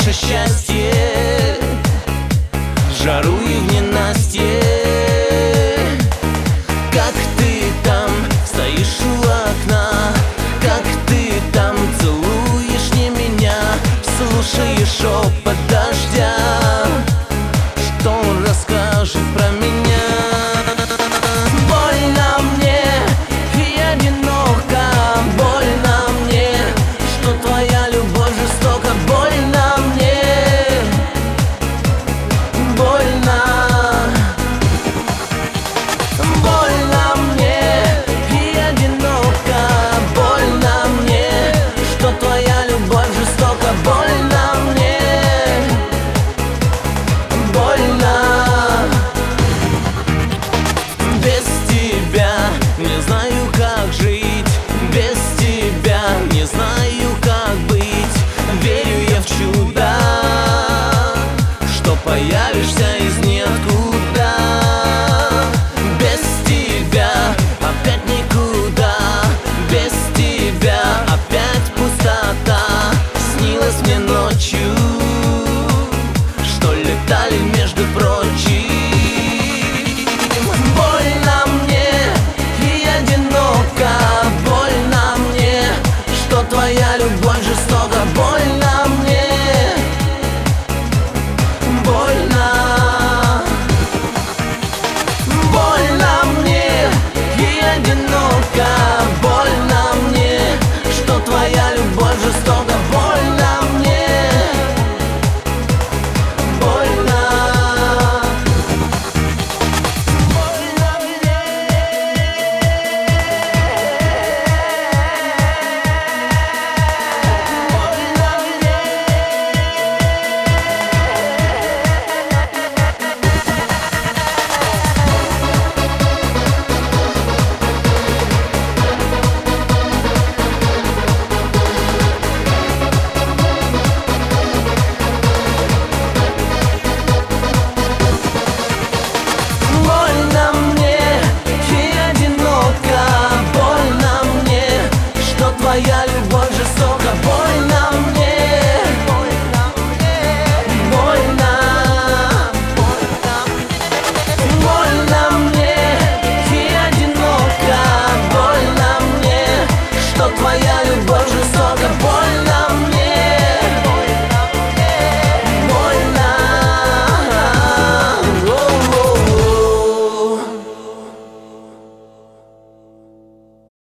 наше счастье в жару и в ненастье. Как ты там стоишь у окна, как ты там целуешь не меня, слушаешь шепот дождя, что он расскажет про меня. Больно мне и одиноко, больно мне, что твоя любовь жестока. Больно мне, больно. Больно мне и одиноко, больно мне, что твоя любовь жестока. Больно мне, больно. Без тебя не знаю, как жить, без тебя не знаю, как быть. Верю я в чудо, что появишься из ниоткуда. Без тебя опять никуда, без тебя опять пустота. Снилось мне ночью, что летали между прочим. Больно мне и одиноко, больно мне, что твоя любовь жестока. Больно мне, больно. Больно мне и одиноко, больно мне, что твоя любовь жестока. Больно мне, больно. Больно мне. Больно мне. Больно мне и одиноко, больно мне, что твоя любовь жестока.